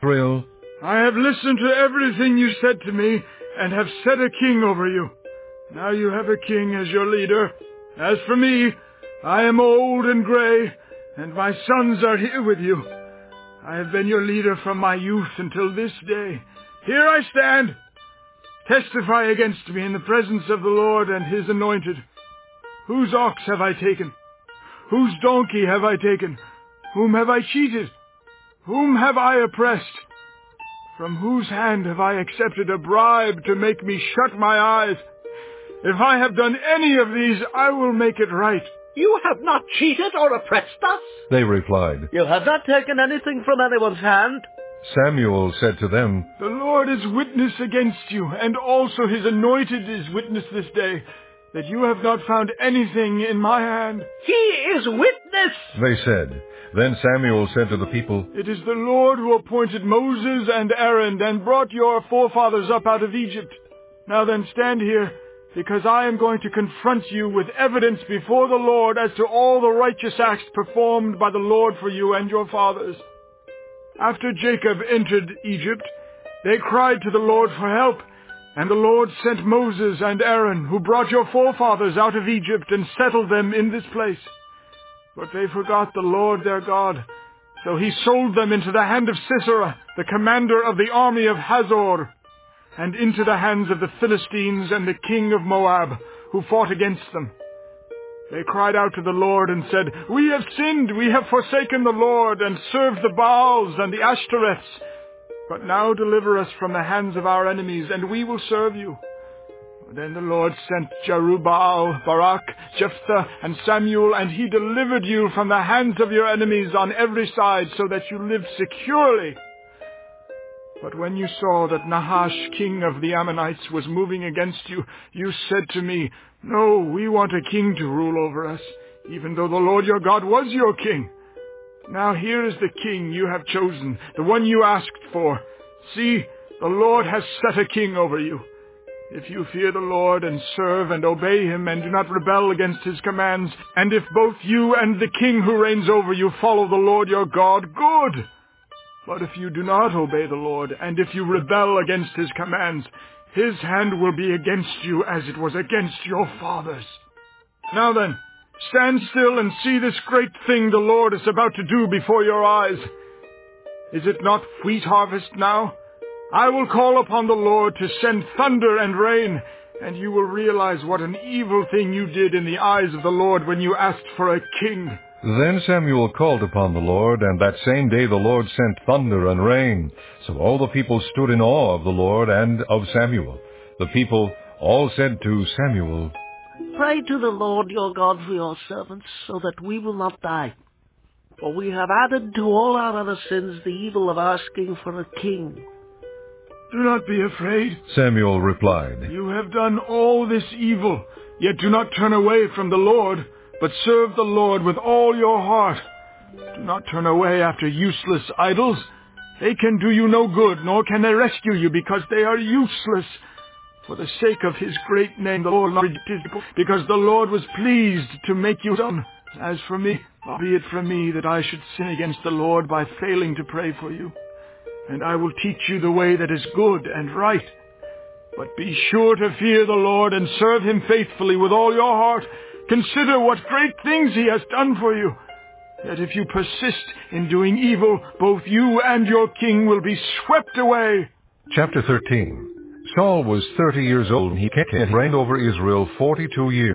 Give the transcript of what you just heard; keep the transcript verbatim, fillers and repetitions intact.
Israel, I have listened to everything you said to me, and have set a king over you. Now you have a king as your leader. As for me, I am old and gray, and my sons are here with you. I have been your leader from my youth until this day. Here I stand. Testify against me in the presence of the Lord and his anointed. Whose ox have I taken? Whose donkey have I taken? Whom have I cheated? Whom have I oppressed? From whose hand have I accepted a bribe to make me shut my eyes? If I have done any of these, I will make it right. You have not cheated or oppressed us. they replied. You have not taken anything from anyone's hand. Samuel said to them, The Lord is witness against you, and also his anointed is witness this day, that you have not found anything in my hand. He is witness. They said. Then Samuel said to the people, It is the Lord who appointed Moses and Aaron and brought your forefathers up out of Egypt. Now then stand here, because I am going to confront you with evidence before the Lord as to all the righteous acts performed by the Lord for you and your fathers. After Jacob entered Egypt, they cried to the Lord for help, and the Lord sent Moses and Aaron, who brought your forefathers out of Egypt and settled them in this place. But they forgot the Lord their God, so he sold them into the hand of Sisera, the commander of the army of Hazor, and into the hands of the Philistines and the king of Moab, who fought against them. They cried out to the Lord and said, We have sinned, we have forsaken the Lord, and served the Baals and the Ashtoreths. But now deliver us from the hands of our enemies, and we will serve you. Then the Lord sent Jerubbaal, Barak, Jephthah, and Samuel, and he delivered you from the hands of your enemies on every side, so that you lived securely. But when you saw that Nahash, king of the Ammonites, was moving against you, you said to me, No, we want a king to rule over us, even though the Lord your God was your king. Now here is the king you have chosen, the one you asked for. See, the Lord has set a king over you. If you fear the Lord and serve and obey him and do not rebel against his commands, and if both you and the king who reigns over you follow the Lord your God, good. But if you do not obey the Lord, and if you rebel against his commands, his hand will be against you as it was against your fathers. Now then, stand still and see this great thing the Lord is about to do before your eyes. Is it not wheat harvest now? I will call upon the Lord to send thunder and rain, and you will realize what an evil thing you did in the eyes of the Lord when you asked for a king. Then Samuel called upon the Lord, and that same day the Lord sent thunder and rain. So all the people stood in awe of the Lord and of Samuel. The people all said to Samuel, Pray to the Lord your God for your servants, so that we will not die. For we have added to all our other sins the evil of asking for a king. Do not be afraid. Samuel replied. You have done all this evil, yet do not turn away from the Lord, but serve the Lord with all your heart. Do not turn away after useless idols. They can do you no good, nor can they rescue you, because they are useless. For the sake of his great name, the Lord not rejected his people, because the Lord was pleased to make you son. As for me, be it from me that I should sin against the Lord by failing to pray for you. And I will teach you the way that is good and right. But be sure to fear the Lord and serve him faithfully with all your heart. Consider what great things he has done for you. Yet if you persist in doing evil, both you and your king will be swept away. Chapter thirteen. Saul was thirty years old, and he reigned over Israel forty-two years.